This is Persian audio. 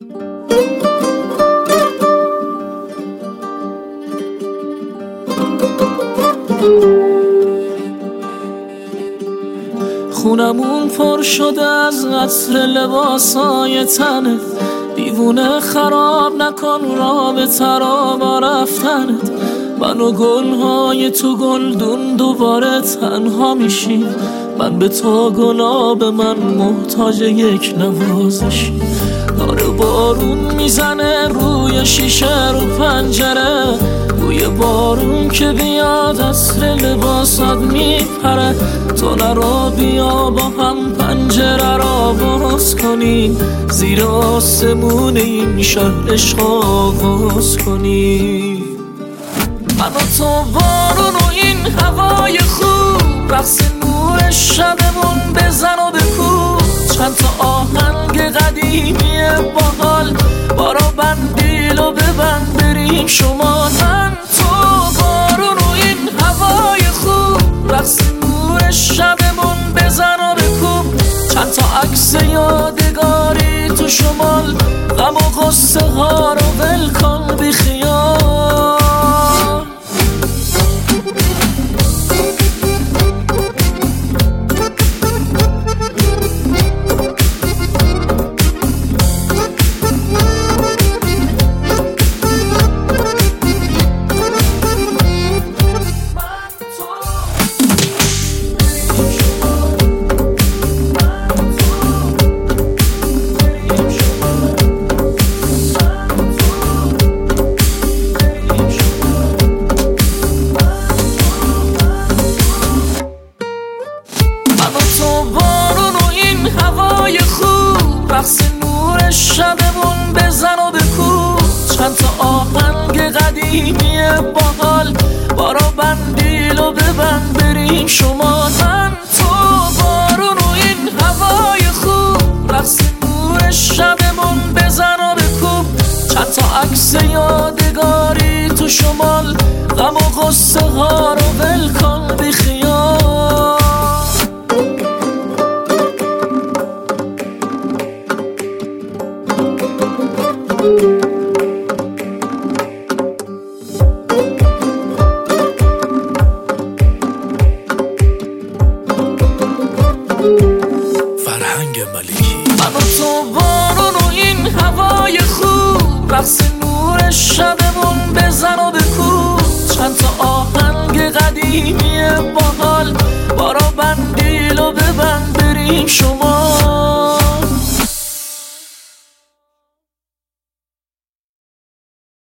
خونمون پر شده از عطر لباسای تنت، دیوونه خراب نکن رابطه را با رفتنت. من و گلهای تو گلدون دوباره تنها میشیم، من به تو گلاب من محتاج یک نوازشی. داره بارون میزنه روی شیشه رو پنجره، بوی بارون که بیاد عطر لباسات میپره. تو نرو بیا با هم پنجره را باز کنیم، زیر آسمون این شهر عشق آغاز کنیم. من و تو بارون و این هوای خوب، رقص نور شبمون بزن و بکوب. چند تا آهنگ قدیمی باحال، بارو بندیل و ببند بریم شما. من تو بارون و این هوای خوب، رقص نور شبمون بزن و بکوب. چند تا عکس یادگاری تو شمال، غم و غصه ها رو ول کن بی خیال. رقص نور شبمون بزن و بکوب. چند تا آهنگ قدیمی باحال، بارو بندیل و ببند بریم شما. من تو بارون و این هوای خوب، رقص نور شبمون بزن و بکوب. چند تا عکس یادگاری تو شمال، غم و غصه ها رو ول کن بی خیال. فرهنگ ملکی. من و تو بارون و این هوای خوب، رقص نور شبمون بزن و بکوب. چند تا آهنگ قدیمی باحال، بارو بندیل و ببند بریم شما.